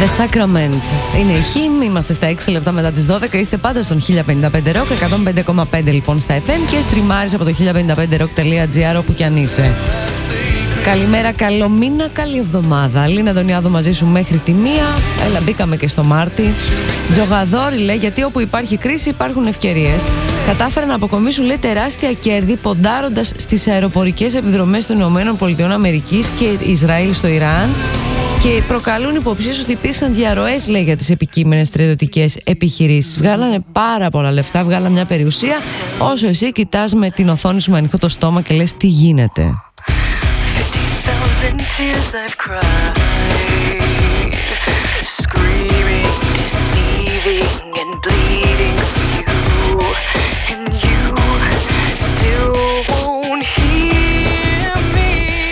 The Sacrament είναι η Hymn. Είμαστε στα 6 λεπτά μετά τις 12. Είστε πάντα στον 1055 Rock, 105,5 λοιπόν στα FM και στριμάρεις από το 1055rock.gr όπου κι αν είσαι. Καλημέρα, καλό μήνα, καλή εβδομάδα. Λίνα Αντωνιάδου μαζί σου μέχρι τη 1. Έλα, μπήκαμε και στο Μάρτι. Τζογαδόρη λέει: γιατί όπου υπάρχει κρίση υπάρχουν ευκαιρίες. Κατάφεραν να αποκομίσουν, λέει, τεράστια κέρδη ποντάροντας στις αεροπορικές επιδρομές των ΗΠΑ και Ισραήλ στο Ιράν. Και προκαλούν υποψίες ότι υπήρξαν διαρροές, λέει, για τις επικείμενες στρατιωτικές επιχειρήσεις. Βγάλανε πάρα πολλά λεφτά, βγάλανε μια περιουσία. Όσο εσύ κοιτάς με την οθόνη σου με ανοιχτό το στόμα και λες τι γίνεται. Tears I've cried, screaming, deceiving and bleeding for you, and you still won't hear me.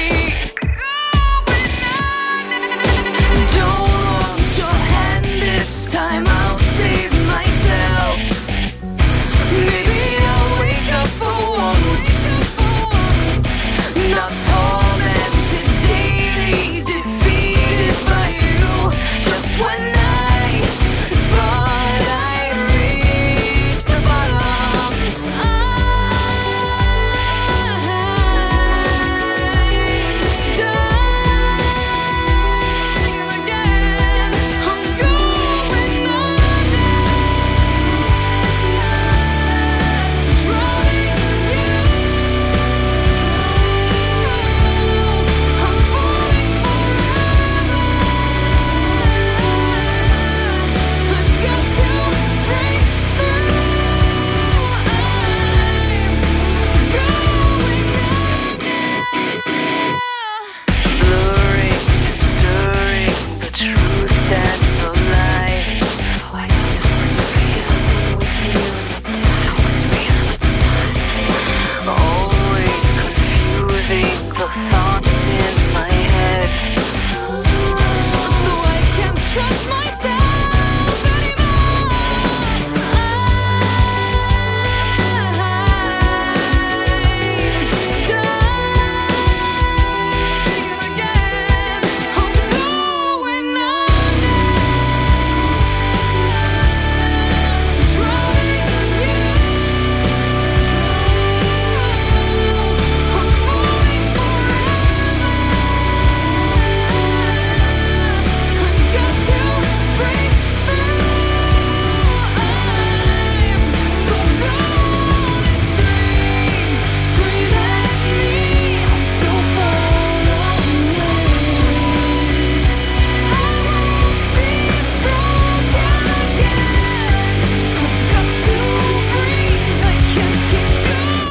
Don't want your hand this time, I'll save myself. Maybe I'll wake up for once, not tormented, daily defeated by you. Just when I thought I'd reached the bottom, I'm dying again. I'm going under, trying you. I'm falling forever. I've got to break through. I'm going under. Blurring and stirring the truth and the lies. So I don't know what's real and what's not. What's real and what's not. Always confusing the thoughts in my head. So I can't trust myself anymore. I'm dying again. I'm going under, trying you. I'm falling forever. I've got to break through. I'm so gone and scream at me. I'm so far away. I won't be broken again. I've got to breathe. I can't keep going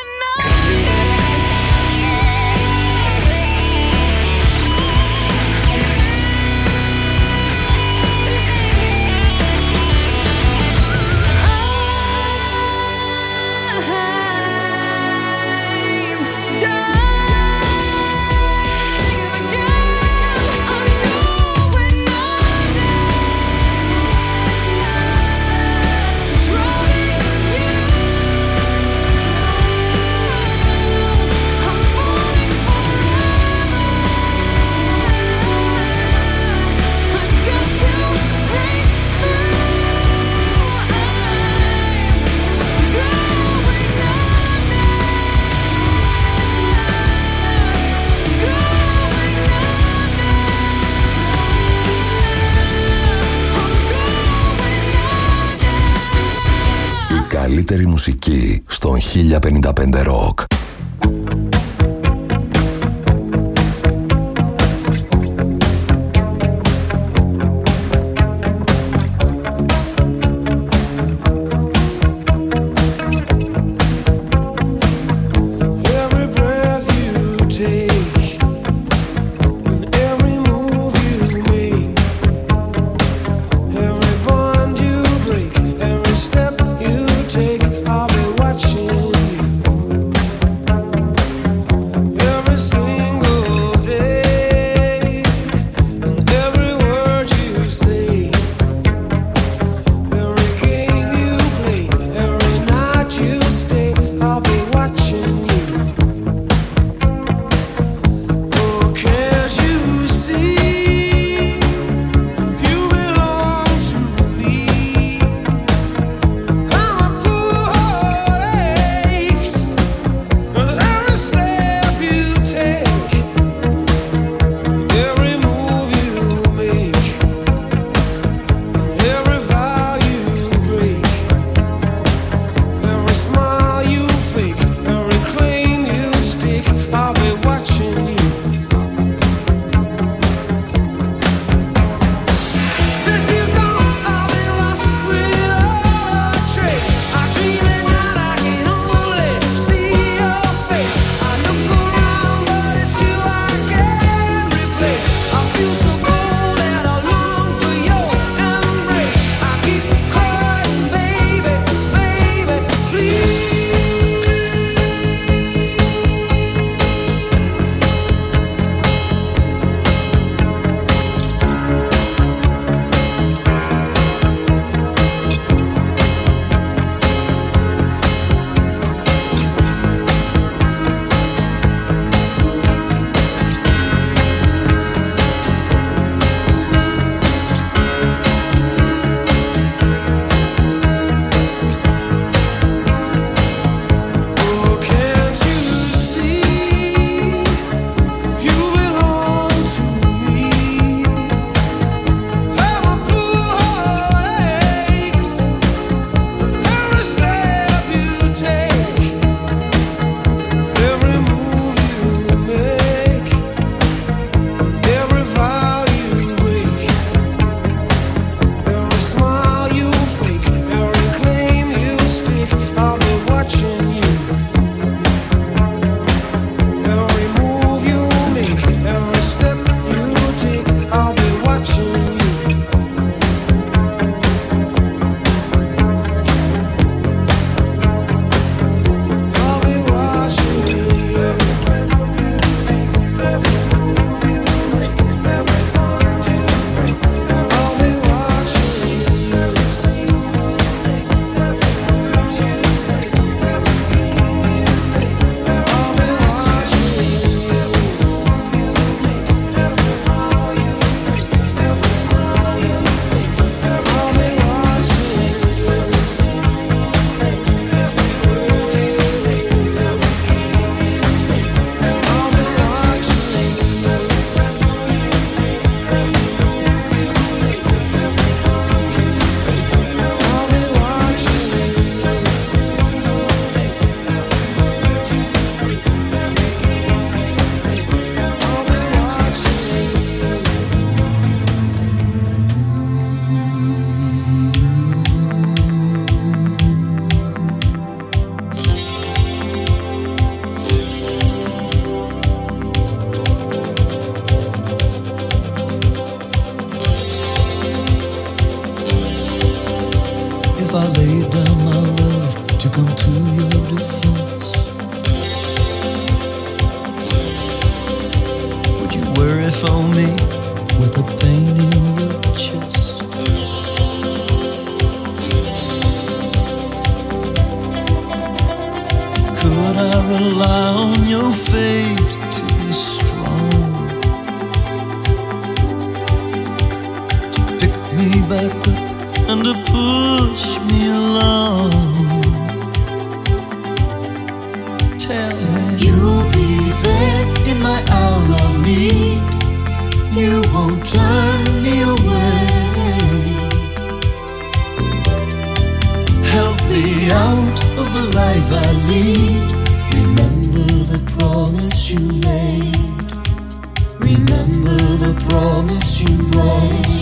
Η καλύτερη μουσική στον 1055 Rock. Every breath you take and every move you make, every bond you break, every step you take, I'll be watching you. your defense? Would you worry for me with the pain in your chest? Could I rely on your faith to be strong, to pick me back up and to push me along? Tell me you'll be there in my hour of need. You won't turn me away. Help me out of the life I lead. Remember the promise you made. Remember the promise you made.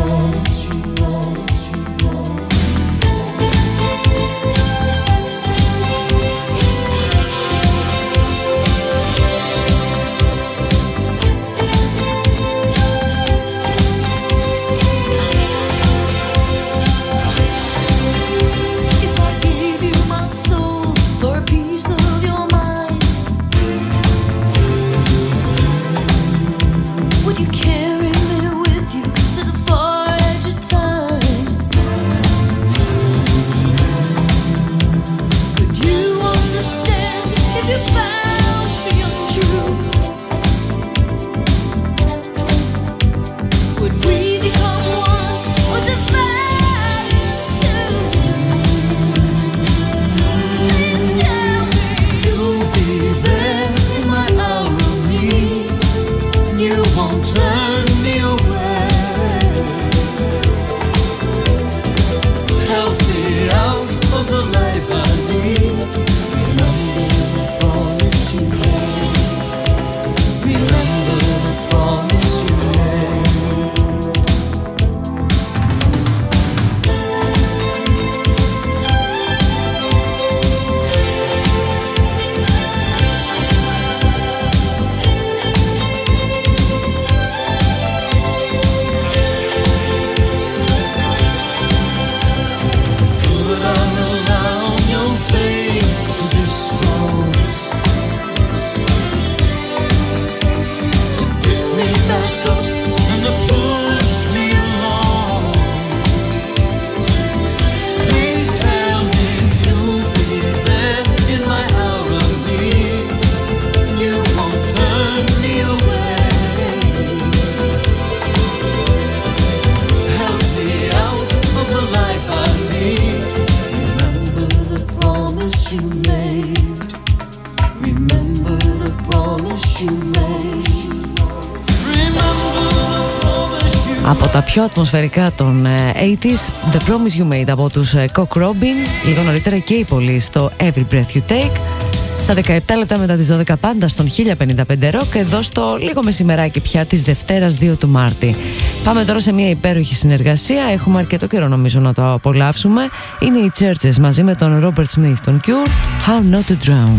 Από τα πιο ατμοσφαιρικά των 80s, The Promise You Made από τους Cock Robin. Λίγο νωρίτερα και η πολύ στο Every Breath You Take. Στα 17 λεπτά μετά τις 12 πάντα στον 1055 Rock, εδώ στο λίγο μεσημεράκι πια της Δευτέρας 2 του Μάρτη. Πάμε τώρα σε μια υπέροχη συνεργασία. Έχουμε αρκετό καιρό νομίζω να το απολαύσουμε. Είναι οι Churches μαζί με τον Robert Smith, τον Cure, How Not To Drown.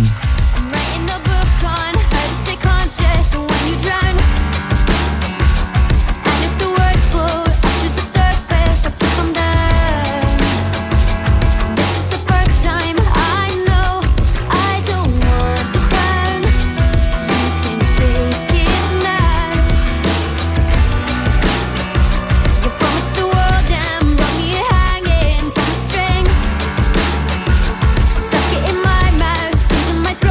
Stuck it in my mouth, into my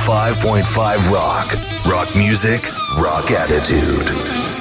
105.5 Rock. Rock music, rock attitude.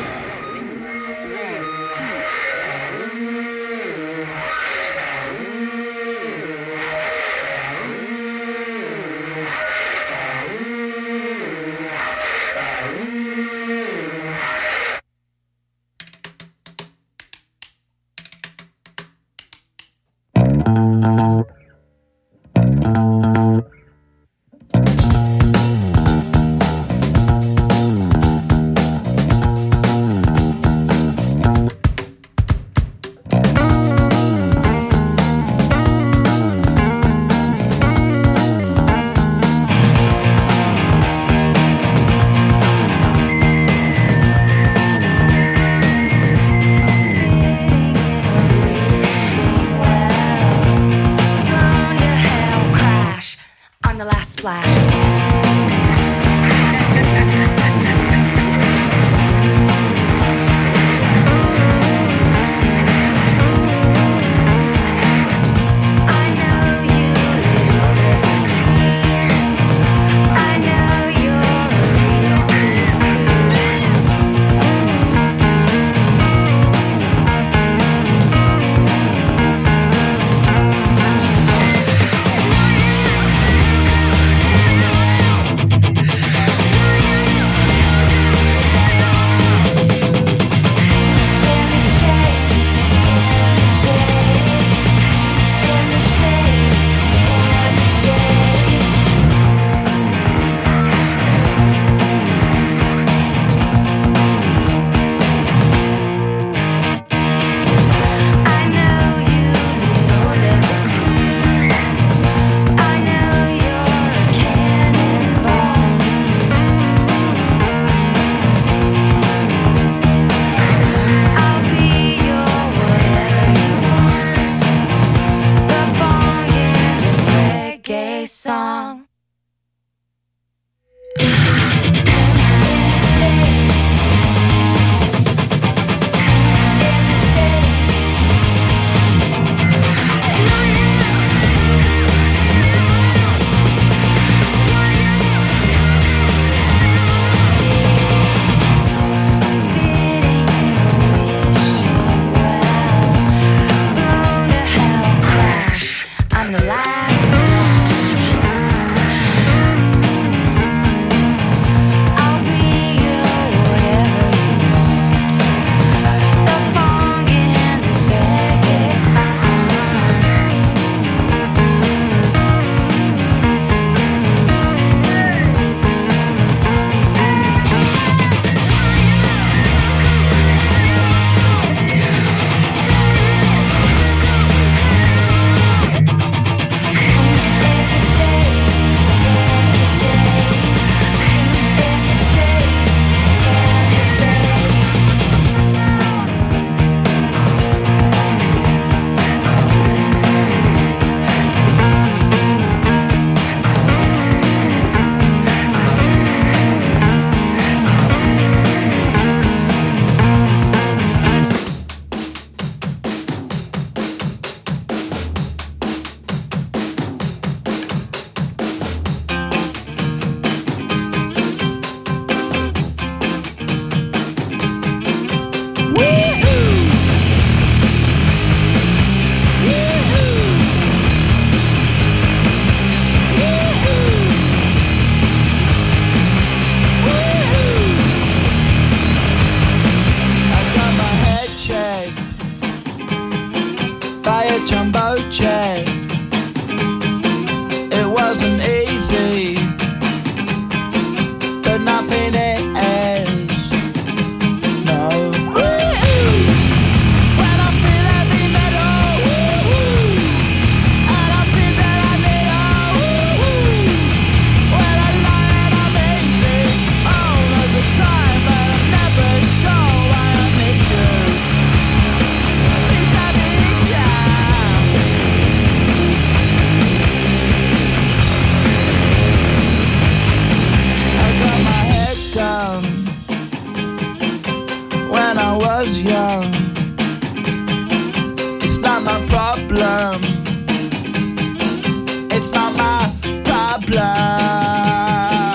problem. It's not my problem.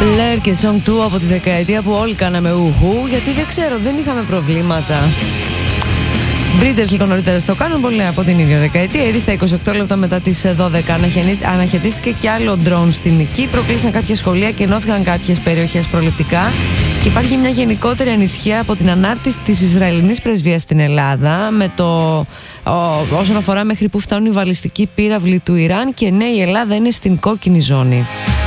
Blair και Song 2 από τη δεκαετία που όλοι κάναμε ουχού, γιατί δεν ξέρω, δεν είχαμε προβλήματα. Breeders λίγο νωρίτερα στο κάνουν, πολύ από την ίδια δεκαετία. Ήδη στα 28 λεπτά μετά τις 12 αναχαιτίστηκε κι άλλο ντρόουν στην Νική. Προκλήσαν κάποια σχολεία και ενώθηκαν κάποιες περιοχές προληπτικά. Και υπάρχει μια γενικότερη ανησυχία από την ανάρτηση της Ισραηλινής πρεσβείας στην Ελλάδα με όσον αφορά μέχρι που φτάνουν οι βαλιστικοί πύραυλοι του Ιράν. Και ναι, η Ελλάδα είναι στην κόκκινη ζώνη.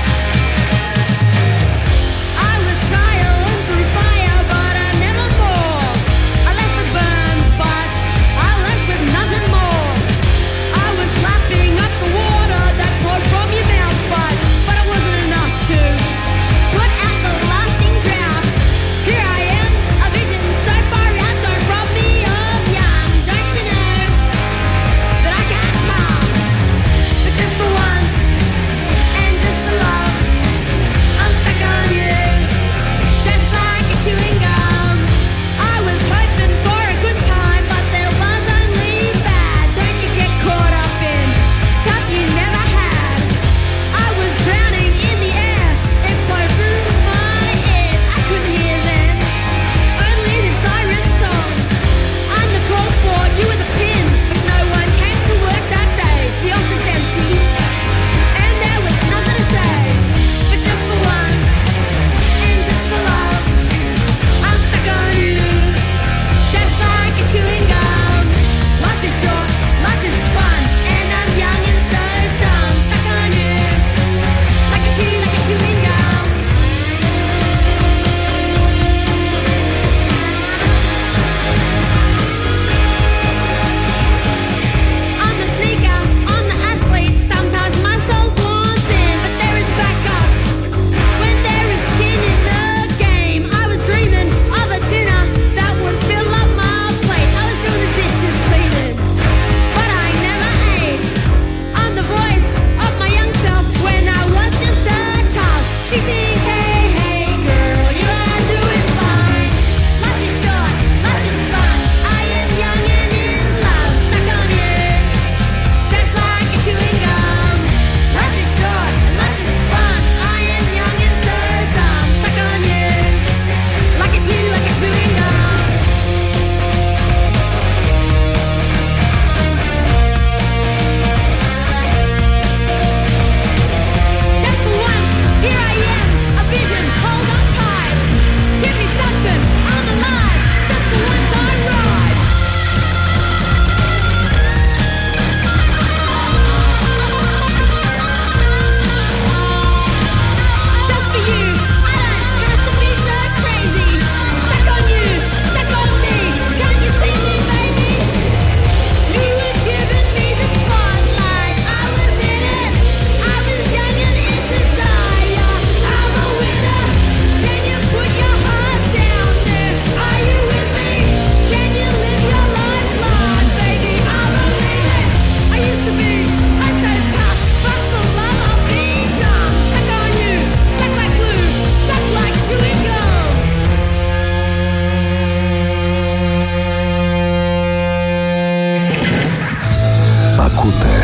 Ακούτε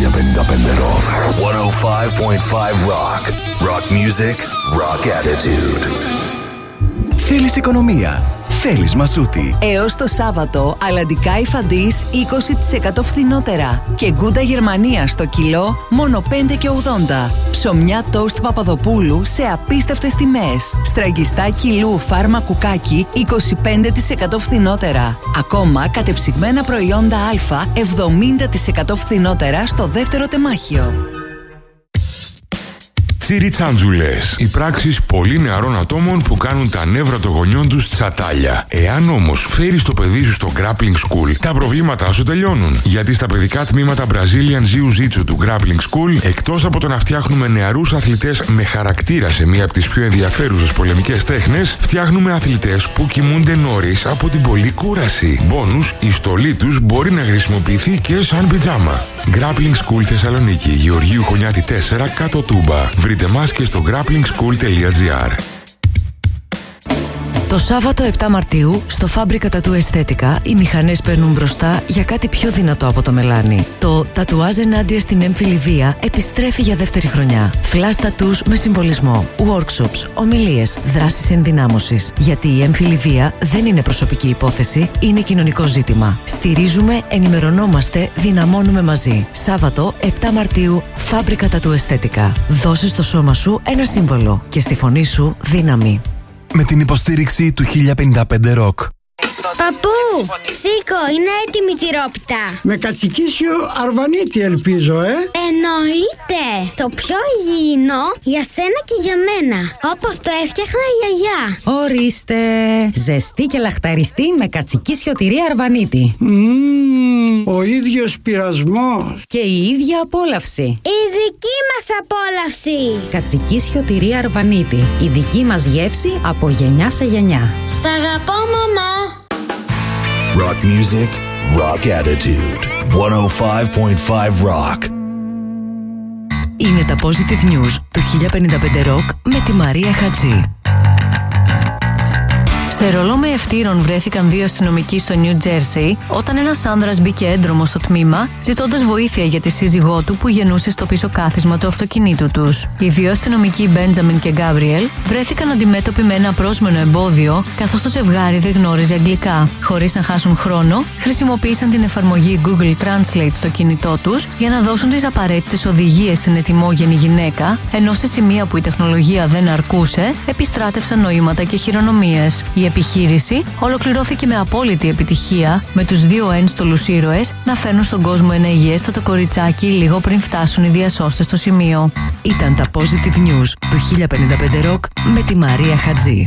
1055 Rock. 105.5 Rock. Rock music, rock attitude. Θέλεις οικονομία. Θέλεις μασούτη. Έως το Σάββατο, αλλαντικά υφαντής 20% φθηνότερα. Και γκούντα Γερμανία στο κιλό μόνο 5,80. Ψωμιά τόστ Παπαδοπούλου σε απίστευτες τιμές. Στραγγιστά κιλού φάρμα κουκάκι 25% φθηνότερα. Ακόμα κατεψυγμένα προϊόντα Α 70% φθηνότερα στο δεύτερο τεμάχιο. Τσιριτσάντζουλες. Οι πράξεις πολύ νεαρών ατόμων που κάνουν τα νεύρα των γονιών τους τσατάλια. Εάν όμως φέρεις το παιδί σου στο Grappling School, τα προβλήματά σου τελειώνουν. Γιατί στα παιδικά τμήματα Brazilian Jiu-Jitsu του Grappling School, εκτός από το να φτιάχνουμε νεαρούς αθλητές με χαρακτήρα σε μία από τις πιο ενδιαφέρουσες πολεμικές τέχνες, φτιάχνουμε αθλητές που κοιμούνται νωρίς από την πολλή κούραση. Μπόνους, η στολή τους μπορεί να χρησιμοποιηθεί και σαν πιτζάμα. Grappling School Θεσσαλονίκη, Γεωργίου Χωνιάτη 4, κάτω Τούμπα. Βρείτε μας και στο grapplingschool.gr. Το Σάββατο 7 Μαρτίου στο Φάμπρικα Τατού Αισθέτικα οι μηχανές παίρνουν μπροστά για κάτι πιο δυνατό από το μελάνι. Το τατουάζ ενάντια στην έμφυλη βία επιστρέφει για δεύτερη χρονιά. Flash tattoos με συμβολισμό, workshops, ομιλίες, δράσεις ενδυνάμωσης. Γιατί η έμφυλη βία δεν είναι προσωπική υπόθεση, είναι κοινωνικό ζήτημα. Στηρίζουμε, ενημερωνόμαστε, δυναμώνουμε μαζί. Σάββατο 7 Μαρτίου, Φάμπρικα Τατού Αισθέτικα. Δώσε στο σώμα σου ένα σύμβολο και στη φωνή σου δύναμη. Με την υποστήριξη του 1055 Rock. Παππού, σήκω, είναι έτοιμη τη τυρόπιτα. Με κατσικίσιο αρβανίτη ελπίζω, Εννοείται. Το πιο υγιεινό για σένα και για μένα. Όπως το έφτιαχνα η γιαγιά. Ορίστε. Ζεστή και λαχταριστή με κατσικίσιο τυρί αρβανίτη. Ο ίδιος πειρασμός. Και η ίδια απόλαυση. Η δική μας απόλαυση. Κατσικίσιο τυρί αρβανίτη. Η δική μας γεύση από γενιά σε γενιά. Σ' αγαπώ, μαμά. Rock music, rock attitude. 105.5 Rock. Είναι τα Positive News του 1055 Rock με τη Μαρία Χατζή. Σε ρολό με ευτήρων βρέθηκαν δύο αστυνομικοί στο Νιου Τζέρσι όταν ένας άνδρας μπήκε έντρομος στο τμήμα ζητώντας βοήθεια για τη σύζυγό του που γεννούσε στο πίσω κάθισμα του αυτοκινήτου τους. Οι δύο αστυνομικοί, Μπέντζαμιν και Γκάμπριελ, βρέθηκαν αντιμέτωποι με ένα απρόσμενο εμπόδιο καθώς το ζευγάρι δεν γνώριζε αγγλικά. Χωρίς να χάσουν χρόνο, χρησιμοποίησαν την εφαρμογή Google Translate στο κινητό τους για να δώσουν τις απαραίτητες οδηγίες στην ετοιμόγενη γυναίκα, ενώ σε σημεία που η τεχνολογία δεν αρκούσε, επιστράτευσαν νοήματα και χειρονομίες. Η επιχείρηση ολοκληρώθηκε με απόλυτη επιτυχία, με τους δύο ένστολους ήρωες να φέρνουν στον κόσμο ένα υγιέστατο κοριτσάκι λίγο πριν φτάσουν οι διασώστες στο σημείο. Ήταν τα Positive News του 1055 Rock με τη Μαρία Χατζή.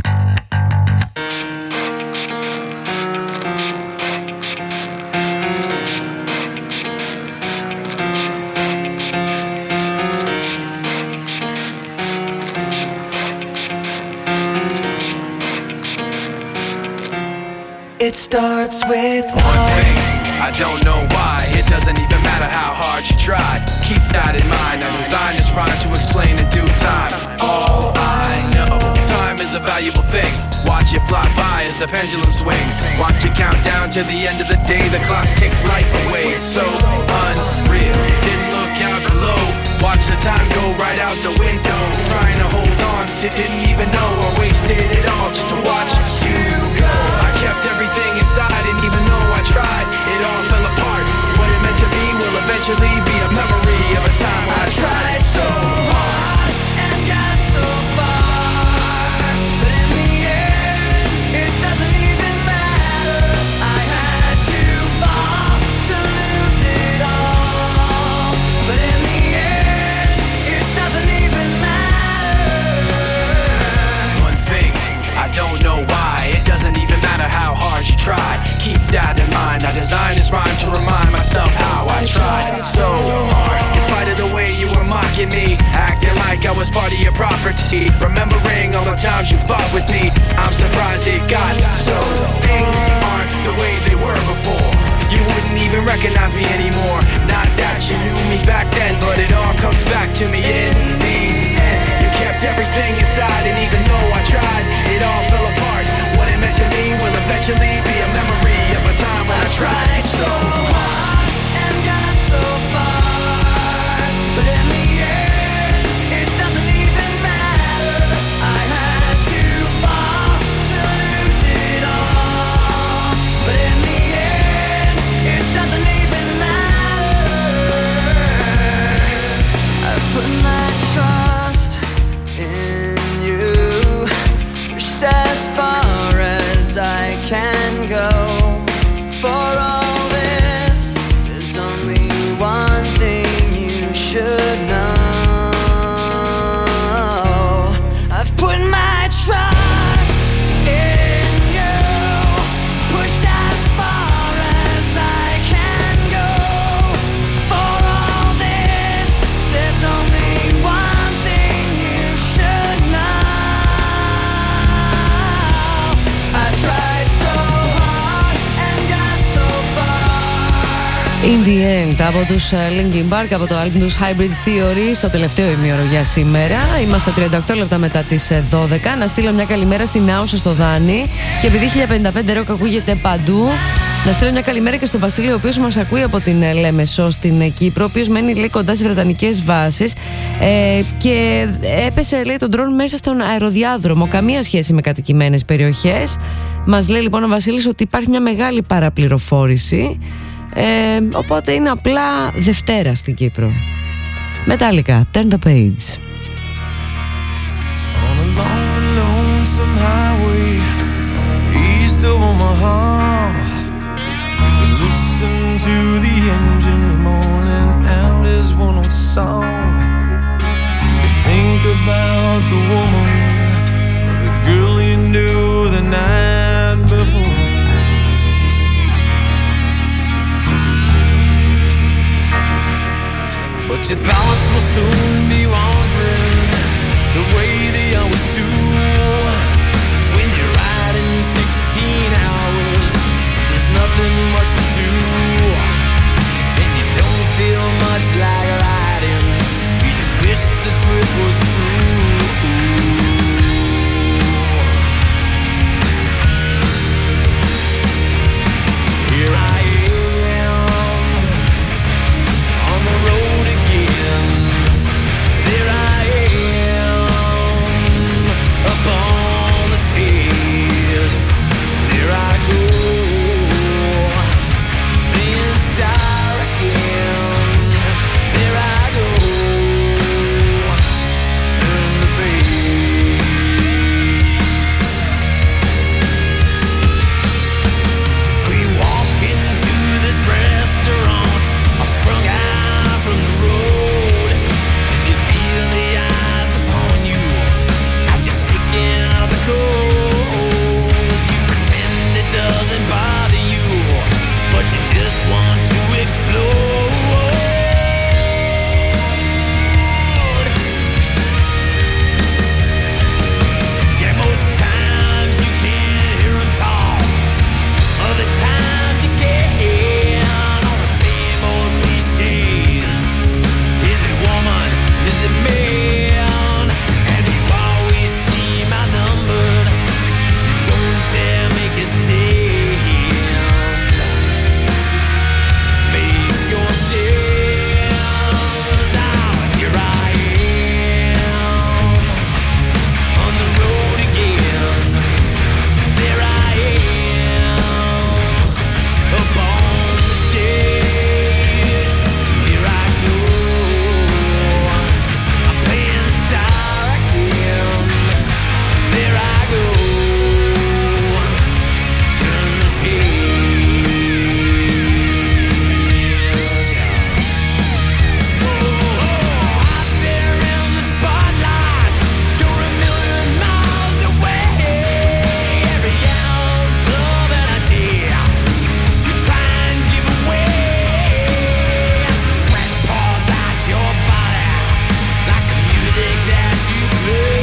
It starts with one thing. I don't know why. It doesn't even matter how hard you try. Keep that in mind. I designed this rhyme to explain in due time. All I know, time is a valuable thing. Watch it fly by as the pendulum swings. Watch it count down to the end of the day. The clock takes life away. It's so unreal. Didn't look out below. Watch the time go right out the window. Trying to hold on to didn't even know I wasted it all just to watch you go. I kept everything inside and even though I tried, it all fell apart. What it meant to be will eventually be a memory of a time when I tried so hard and got so far. But in the end, it doesn't even matter. I had to fall to lose it all. But in the end, it doesn't even matter. One thing, I don't know why. It doesn't even matter how hard you try. Keep that in mind. I designed this rhyme to remind myself how I tried so hard. In spite of the way you were mocking me, acting like I was part of your property. Remembering all the times you fought with me, I'm surprised it got so. Things aren't the way they were before. You wouldn't even recognize me anymore. Not that you knew me back then, but it all comes back to me in the end. You kept everything inside, and even though I tried, it all fell apart. What it meant to me will eventually be a memory of a time when I tried so hard and got so far. But in the end, it doesn't even matter. I had to fall to lose it all. But in the end, it doesn't even matter. the End από τους Linkin Park, από το album τους Hybrid Theory, στο τελευταίο ημίωρο για σήμερα. Είμαστε 38 λεπτά μετά τις 12. Να στείλω μια καλημέρα στην Άουσα, στο Δάνη, και επειδή 1055 ροκ ακούγεται παντού, να στείλω μια καλημέρα και στον Βασίλη, ο οποίος μας ακούει από την Λέμεσο στην Κύπρο, ο οποίος μένει, λέει, κοντά στις βρετανικές βάσεις, και έπεσε, λέει, τον ντρόν μέσα στον αεροδιάδρομο. Καμία σχέση με κατοικημένες περιοχές. Μας λέει λοιπόν ο Βασίλης ότι υπάρχει μια μεγάλη παραπληροφόρηση, οπότε είναι απλά Δευτέρα στην Κύπρο. Metallica, Turn the Page. On a long and lonesome highway east of Omaha, I could listen to the engines moaning out his one old song. I could think about the woman or the girl you knew the night before. But your thoughts will soon be wandering the way they always do. When you're riding 16 hours, there's nothing much to do, and you don't feel much like riding. You just wish the trip was through. Here I am on the road again. There I am upon the stage. There I go, then start again. There I go, turn the page. So you walk into this restaurant, all strung out from the road, and you feel the eyes upon you as you're shaking out the cold. You pretend it doesn't bother you, but you just want to explode. Yeah, most times you can't hear them talk. Other times you can, all the same old cliches. Is it woman? Is it man? And you always seem outnumbered. You don't dare make a stand. Make your stand. Now here I am on the road again. There I am up on the stage. Here I go, I'm playing star again. There I go, turn the page. Out there in the spotlight, you're a million miles away. Every ounce of energy you try and give away, as the sweat pours out your body like the music that you play.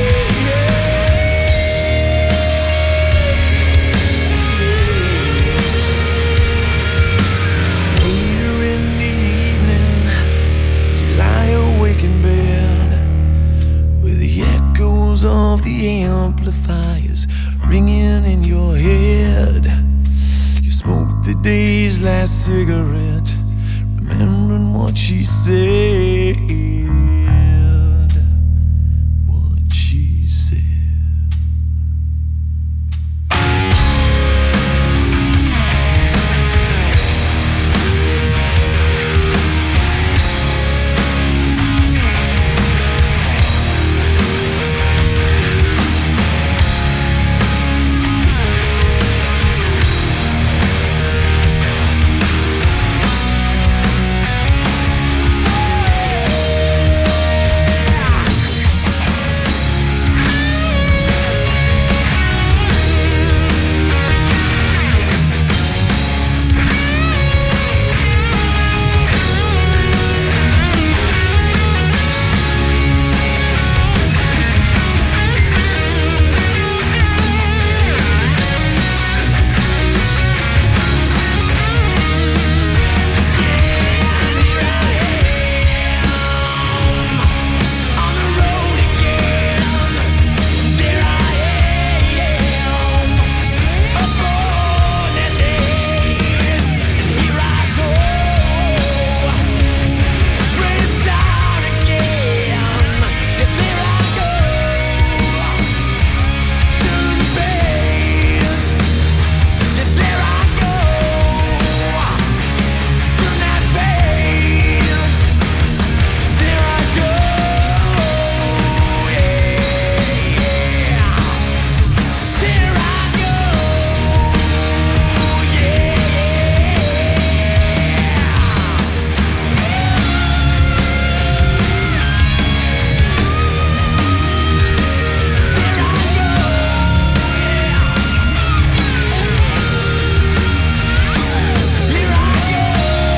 Later in the evening, as you lie awake in bed, with the echoes of the amplifiers ringing in your head, you smoke the day's last cigarette, remembering what she said. What she said.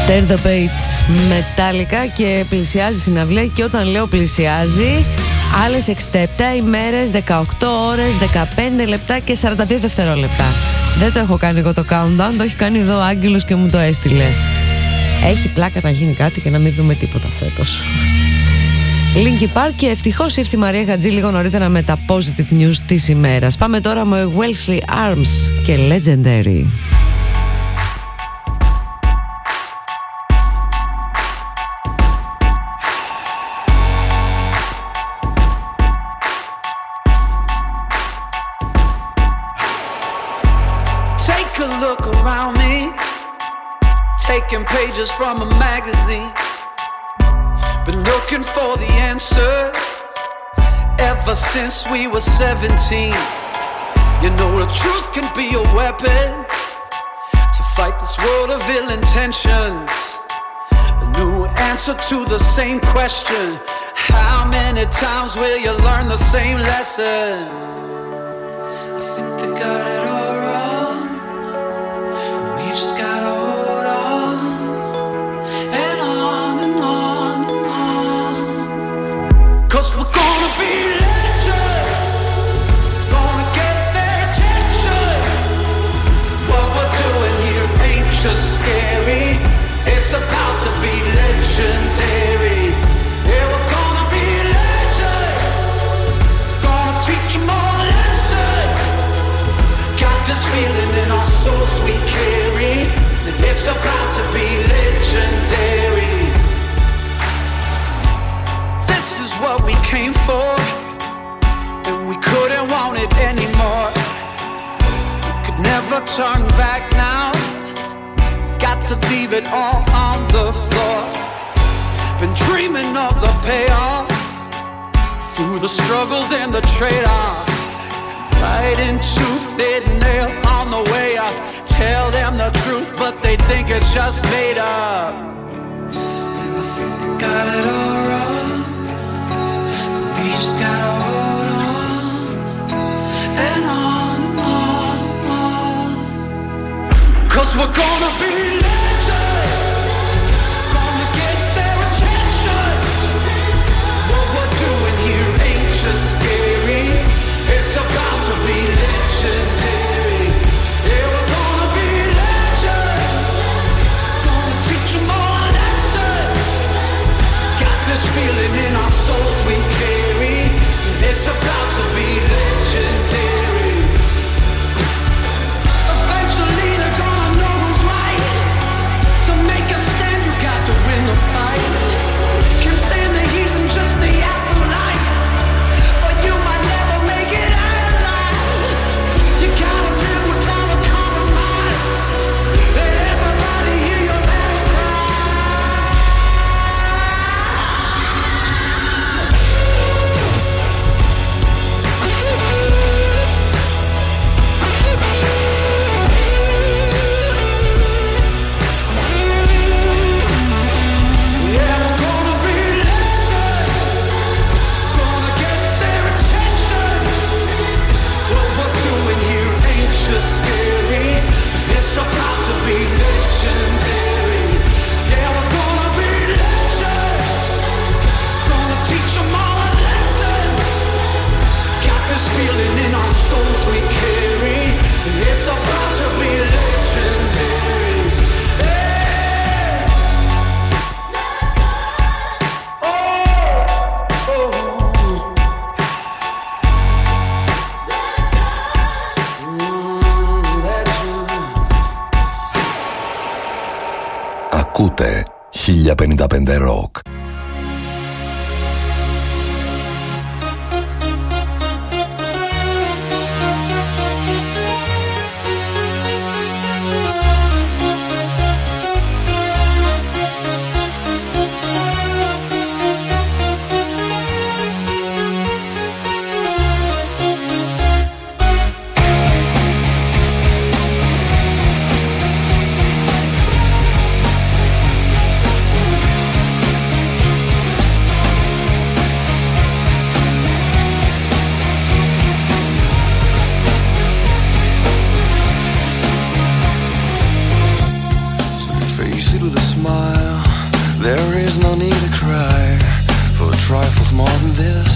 Turn the Page, Metallica, και πλησιάζει η συναυλία, και όταν λέω πλησιάζει, άλλες 67 ημέρες, 18 ώρες, 15 λεπτά και 42 δευτερόλεπτα. Δεν το έχω κάνει εγώ το countdown, το έχει κάνει εδώ ο Άγγελος και μου το έστειλε. Έχει πλάκα να γίνει κάτι και να μην δούμε τίποτα φέτος. Linkin Park, και ευτυχώς ήρθε η Μαρία Χατζή λίγο νωρίτερα με τα positive news της ημέρας. Πάμε τώρα με Wellesley Arms και Legendary. Taking pages from a magazine, been looking for the answers ever since we were 17. You know the truth can be a weapon to fight this world of ill intentions. A new answer to the same question: how many times will you learn the same lesson? I think they got it all wrong. We just gotta hold on and on and on and on. 'Cause we're gonna be legends, gonna get their attention. What we're doing here ain't just scary, it's about to be legendary. Yeah, we're gonna be legends, gonna teach them all a lesson. Got this feeling in our souls we carry, it's about to be legendary. This is what we came for, and we couldn't want it anymore. We could never turn back now, got to leave it all on the floor. Been dreaming of the payoff, through the struggles and the trade-offs. Right into thin nail on the way up. Tell them the truth, but they think it's just made up. And I think they got it all wrong, but we just gotta hold on and on and on and on. 'Cause we're gonna be legends, gonna get their attention. What we're doing here ain't just scary, it's about to be legendary. Yeah, we're gonna be legends, gonna teach them all a lesson. Got this feeling in our souls we carry, it's about to be legendary. Eventually they're gonna know who's right, don't need to cry for trifles more than this.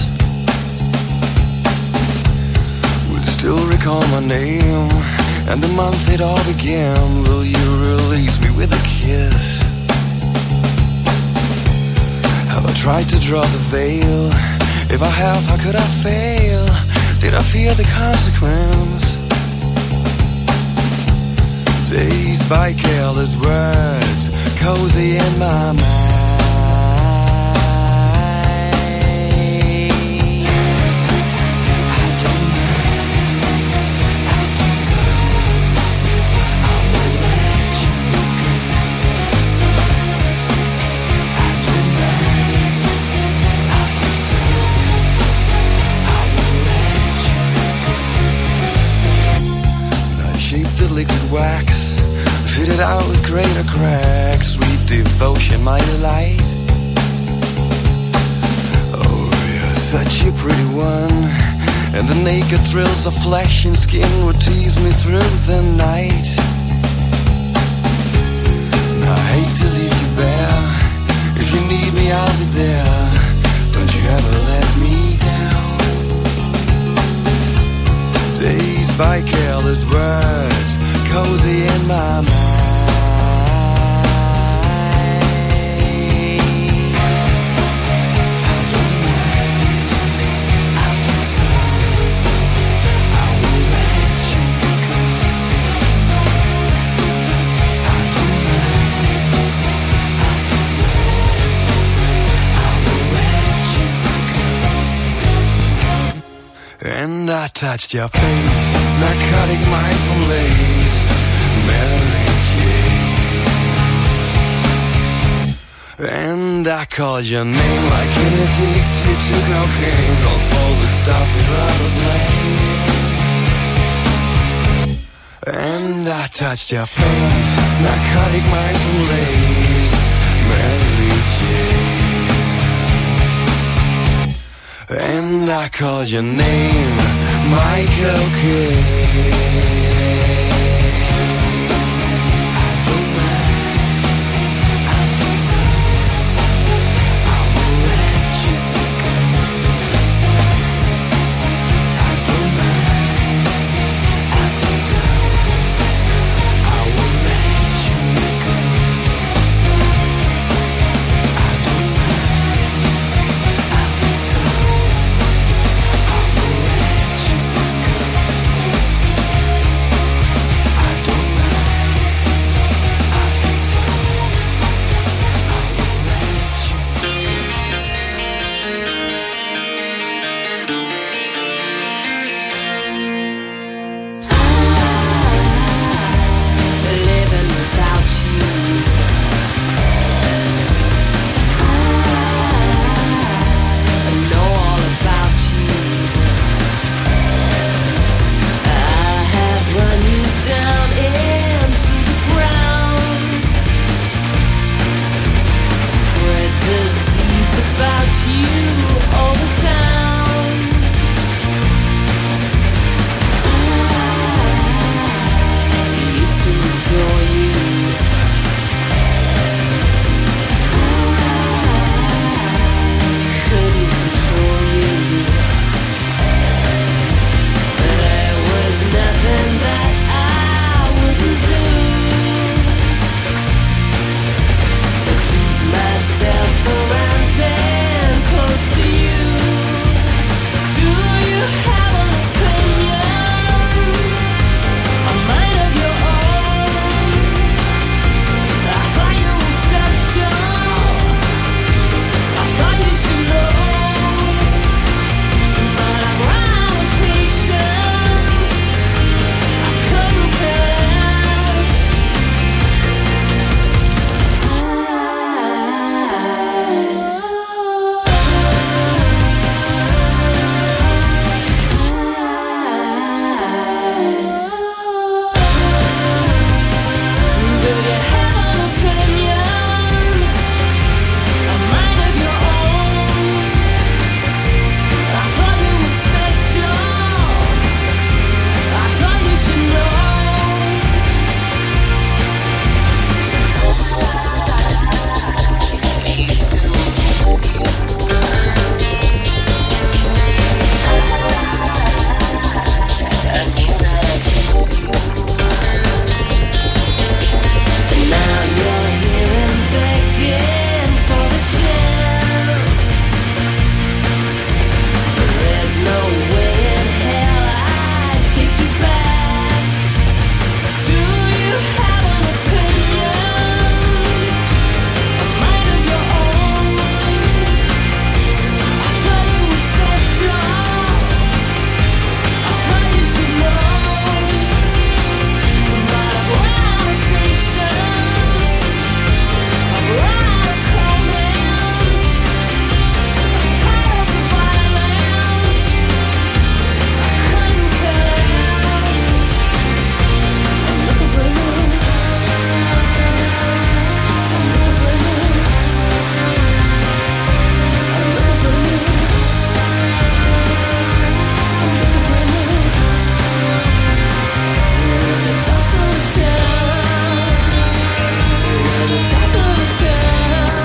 Would still recall my name and the month it all began. Will you release me with a kiss? Have I tried to draw the veil? If I have, how could I fail? Did I fear the consequence? Dazed by careless words, cozy in my mind. Liquid wax, fitted out with greater cracks. Sweet devotion, my delight. Oh, you're such a pretty one, and the naked thrills of flesh and skin would tease me through the night. I hate to leave you bare. If you need me, I'll be there. Don't you ever let me down. Dazed by careless words, cozy in my mind. And I touched your face, narcotic mindful lace, Mary Jane. And I called your name like an addicted to cocaine. Don't swallow the stuff without a blame. And I touched your face, narcotic mindful lace, Mary Jane. And I called your name, Michael Kidd.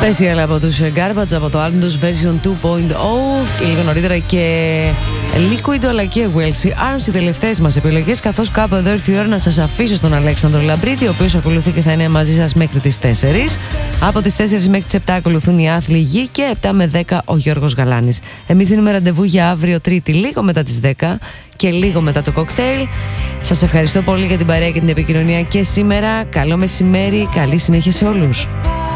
Special από τους Garbage από το album τους Version 2.0 και λίγο νωρίτερα και Liquid αλλά και Welsi Arms, οι τελευταίες μας επιλογές, καθώς κάπου εδώ ήρθε η ώρα να σας αφήσω στον Αλέξανδρο Λαμπρίδη, ο οποίος ακολουθεί και θα είναι μαζί σας μέχρι τις 4. Από τις 4 μέχρι τις 7 ακολουθούν οι Άθλοι Γη και 7 με 10 ο Γιώργος Γαλάνης. Εμείς δίνουμε ραντεβού για αύριο Τρίτη λίγο μετά τις 10 και λίγο μετά το κοκτέιλ. Σας ευχαριστώ πολύ για την παρέα και την επικοινωνία και σήμερα. Καλό μεσημέρι, καλή συνέχεια σε όλους.